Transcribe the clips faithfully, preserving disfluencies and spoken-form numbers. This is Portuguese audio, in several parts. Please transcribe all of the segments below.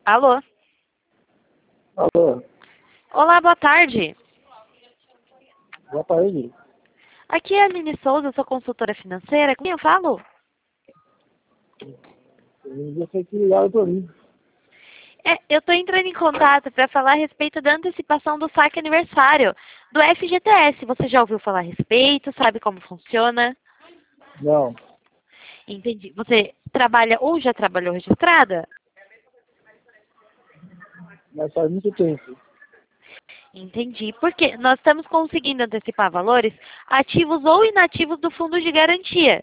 Alô? Alô, Olá, boa tarde. boa tarde. Aqui é a Aline Souza, eu sou consultora financeira. Com quem eu falo? Eu sei que ligaram pra mim. É, eu estou entrando em contato para falar a respeito da antecipação do saque aniversário do F G T S. Você já ouviu falar a respeito? Sabe como funciona? Não, Entendi. Você trabalha ou já trabalhou registrada? mas faz muito tempo. Entendi. Porque nós estamos conseguindo antecipar valores ativos ou inativos do fundo de garantia.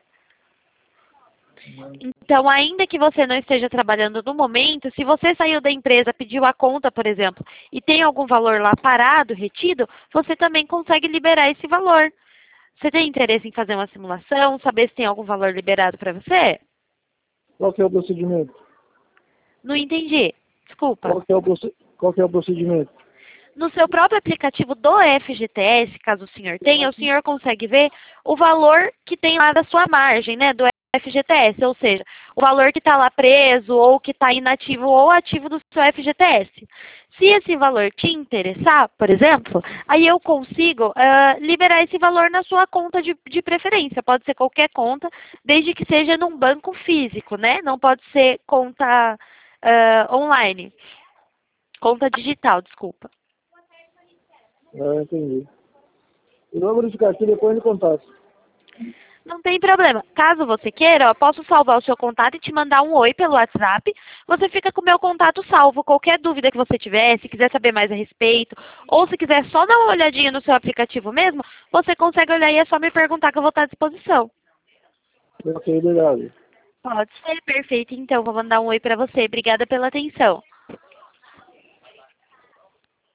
Então, ainda que você não esteja trabalhando no momento, se você saiu da empresa, pediu a conta, por exemplo, e tem algum valor lá parado, retido, você também consegue liberar esse valor. Você tem interesse em fazer uma simulação, saber se tem algum valor liberado para você? Qual que é o procedimento? Não entendi. Desculpa. Qual que é o, proce- Qual que é o procedimento? No seu próprio aplicativo do F G T S, caso o senhor tenha, o senhor consegue ver o valor que tem lá da sua margem, né, do F G T S, ou seja, o valor que está lá preso ou que está inativo ou ativo do seu F G T S. Se esse valor te interessar, por exemplo, aí eu consigo ah, liberar esse valor na sua conta de, de preferência. Pode ser qualquer conta, desde que seja num banco físico, né? Não pode ser conta ah, online. Conta digital, desculpa. Ah, entendi. Eu vou verificar aqui depois de contato. Não tem problema. Caso você queira, eu posso salvar o seu contato e te mandar um oi pelo WhatsApp. Você fica com o meu contato salvo. Qualquer dúvida que você tiver, se quiser saber mais a respeito, ou se quiser só dar uma olhadinha no seu aplicativo mesmo, você consegue olhar e é só me perguntar que eu vou estar à disposição. Ok, obrigado. Pode ser, perfeito. Então, vou mandar um oi para você. Obrigada pela atenção.